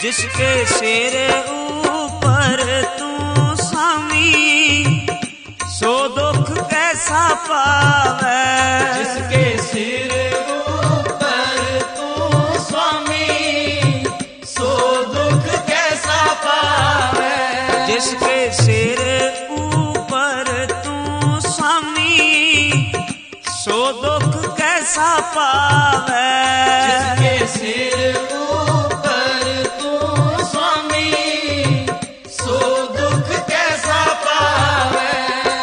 जिसके सिर ऊपर तू स्वामी, सो दुख कैसा पावे। जिसके सिर ऊपर तू स्वामी, सो दुख कैसा पावे। जिसके सिर ऊपर तू स्वामी, सो दुख कैसा पावे। जिसके सिर ऊपर तू स्वामी, सो दुख कैसा पावे।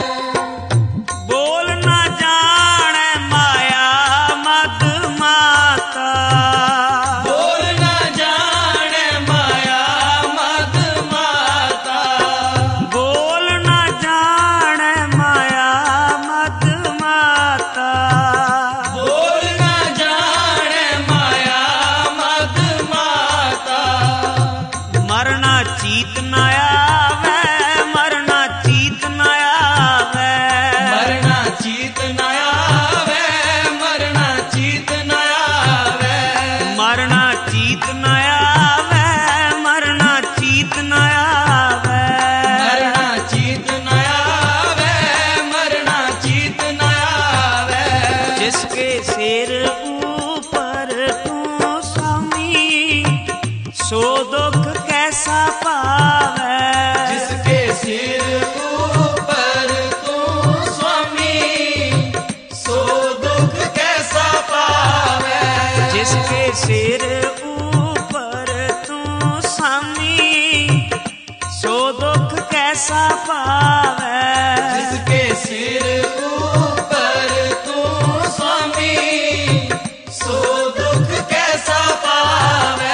बोल ना जाने माया मद माता, बोल ना जाने माया मद माता। बोल ना जाने माया मद माता। बोल ना जाने माया मद माता। मरना चीत न आवे, मरना चीत न आवे। मरना चीत न आवे, मरना चीत न आवे। मरना चीत न आवे, मरना चीत न आवे। मरना चीत न आवे, मरना चीत न आवे। जिसके सिर ऊपर तू स्वामी, सो दुख कैसा पावे। जिसके सिर ऊपर तू स्वामी, सो दुख कैसा पावे। जिसके सिर ऊपर तू स्वामी, सो दुख कैसा पावे। जिसके सिर ऊपर तू स्वामी, सो दुख कैसा पावे।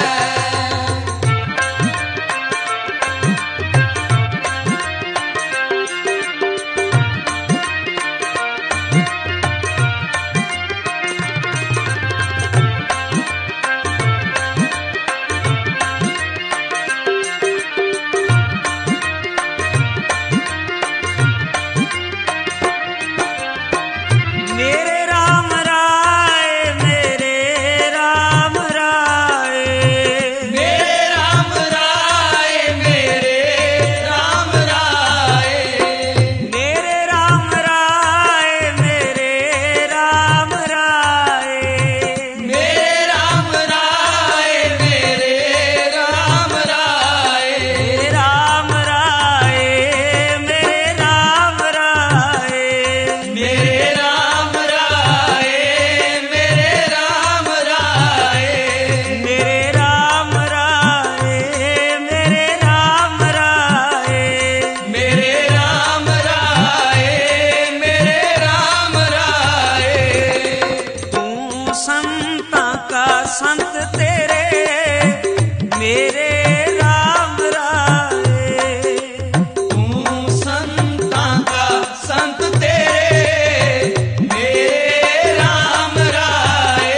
मेरे राम राय, मेरे राम राय। मेरे राम राय, मेरे राम राय। मेरे राम राय, मेरे राम राय। मेरे राम राय, मेरे राम राय। मेरे राम राय, मेरे राम राय। मेरे राम राय, मेरे राम राय। मेरे राम राय, मेरे राम राय। मेरे राम राय, मेरे राम राय। तू संता का संत तेरे, मेरे राम राय। तू संता का संत तेरे, मेरे राम राय।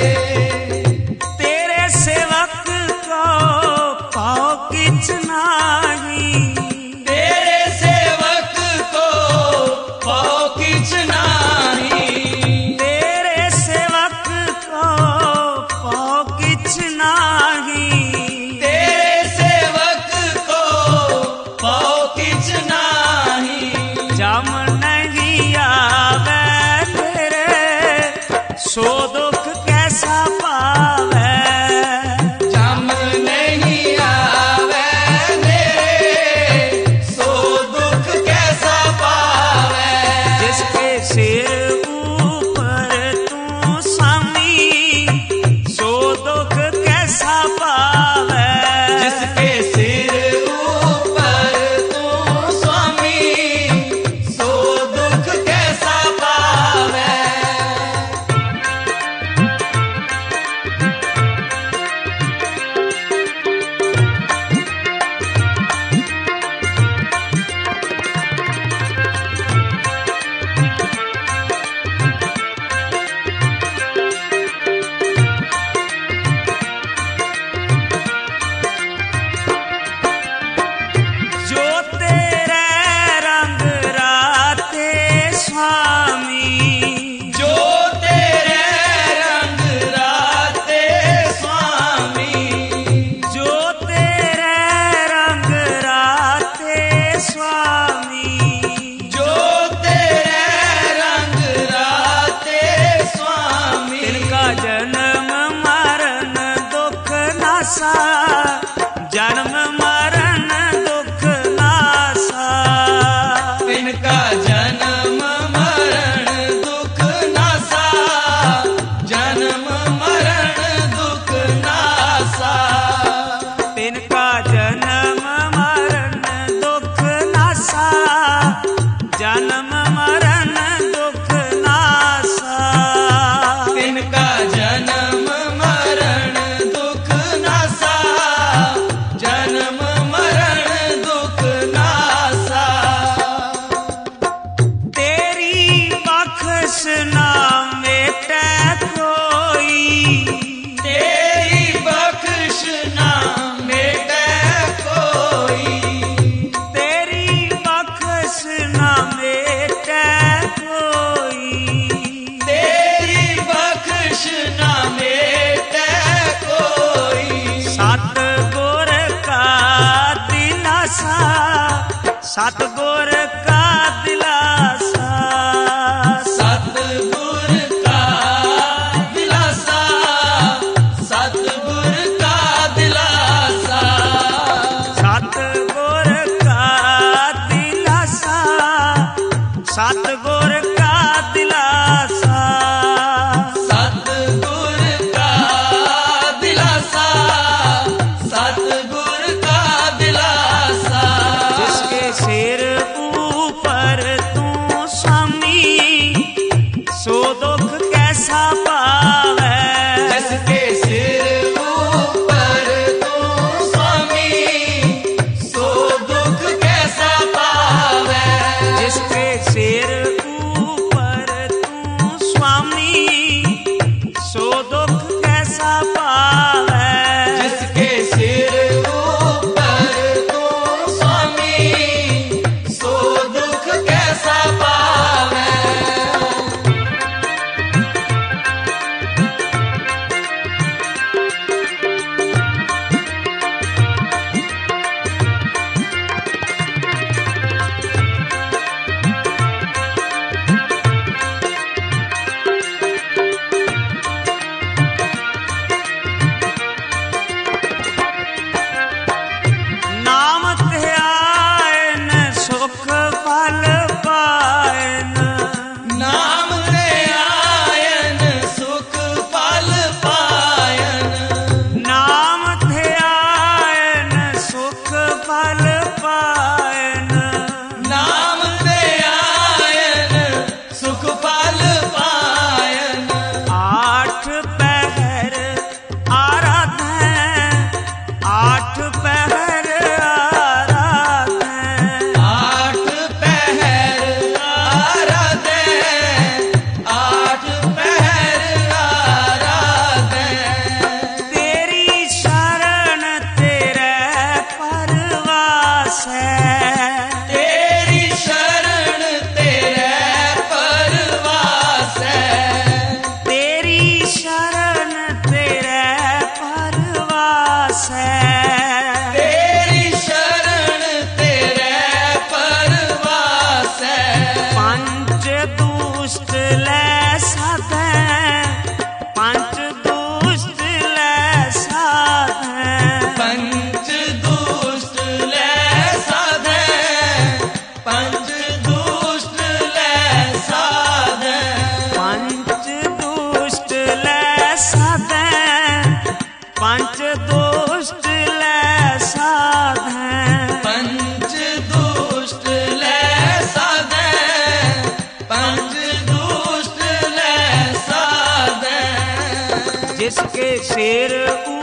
तेरे सेवक को पाओ किछ नाही। तेरे सेवक को पाओ किछ नाही। तेरे सेवक को पाओ किछ नाही। तेरे सेवक को पाओ किछ नाही। जम नहीं आवे तेरे, सो दुख कैसा पावे। जम नहीं आवे तेरे, सो दुख कैसा पावे। जिसके सिर ऊपर तू स्वामी, सो दुख कैसा नासा, जन्म मरण दुख नासा। तिनका जन्म मरण दुख नासा, जन्म मरण दुख नासा। तिनका जन्म मरण दुख नासा, जन्म मरण दुख नासा। तिनका जन्म मरण दुख नासा, जन्म मरण दुख नासा। तेरी बख्श ना मेटे कोई, तेरी बख्श ना मेटे कोई, तेरी बख्श ना मेटे कोई। तेरी बख्श ना मेटे कोई। सतगुर का दिलासा, सतगुर का दिलासा। सतगुर का दिलासा, सतगुर का दिलासा। सतगुर का दिलासा, सतगुर का दिलासा। सतगुर का दिलासा, सतगुर का दिलासा। जिसके सिर ऊपर तू स्वामी, सो दुख कैसा पावे। जिसके सिर ऊपर तू स्वामी, सो दुख कैसा पावे। जिसके सिर ऊपर तू स्वामी, सो दुख कैसा पावे। जिसके सिर ऊपर तू स्वामी, सो दुख कैसा पावे। नाम ध्यान सुख फल पायन। नाम ले आयन सुख फल पायन। नाम ध्यान सुख फल पायन। नाम ले आयन सुख फल पायन। आठ पहर आराधन, आठ पहर आराधन। आठ पहर आराधन, आठ पहर आराधन। तेरी शरण तेरे परवास है। तेरी शरण तेरे परवास है। तेरी शरण तेरे परवास है। तेरी शरण तेरे परवास है। पंच दुष्ट ले साधन, पंच दुष्ट ले साधन। पंच दुष्ट ले साधन, पंच दुष्ट ले साधन। पंच दुष्ट ले साधन, पंच दुष्ट ले साधन। पंच दुष्ट ले साधन, पंच दुष्ट ले साधन। जिसके सिर